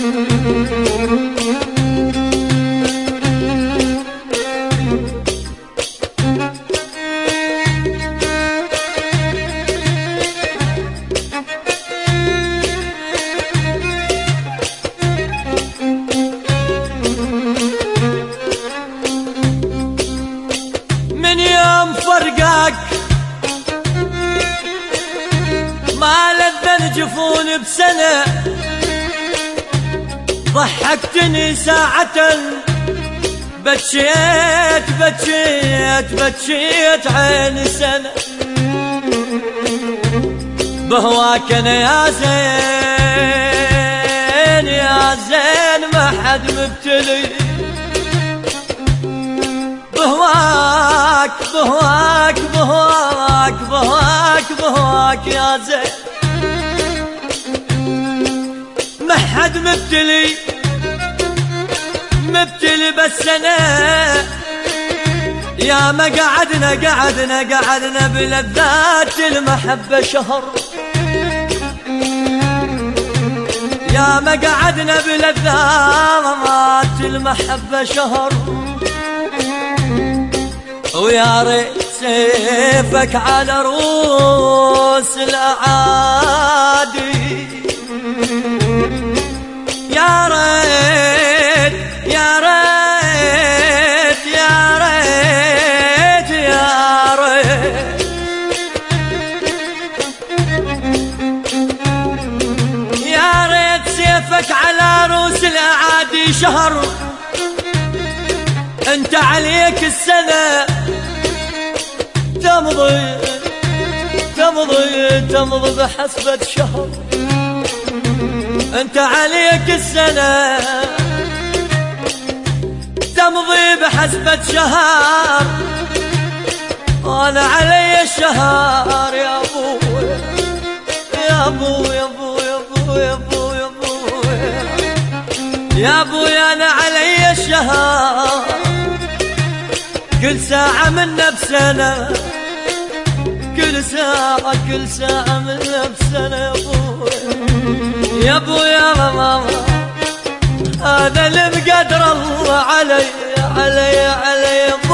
من يوم فرقك ما لذ الجفون بسنة، ضحكتني ساعة بكيت بكيت بكيت عين سنة. بهواك انا يا زين يا زين ما حد مبتلي، بهواك بهواك بهواك بهواك بهواك يا زين ما حد مبتلي، مبتلي بس انا يا ما قعدنا بلذات المحبة شهر، يا ما قعدنا بلذات المحبة شهر. ويا ريت سيفك على رؤوس الأعادي، يا ريت يا ريت يا ريت يا ريت يا ريت سيفك على رؤوس الأعادي شهر. انت عليك السنة تمضي تمضي تمضي بحسبة شهر، انت عليك السنة تمضي بحسبة شهر، وانا علي الشهر يا ابو يا ابو يا ابو يا ابو يا ابو يا ابو يا ابو انا علي الشهر، كل ساعة منا بسنة، كل ساعة منا بسنة يا ابو يا ابو يا ماما. هذا اللي بقدر الله علي علي علي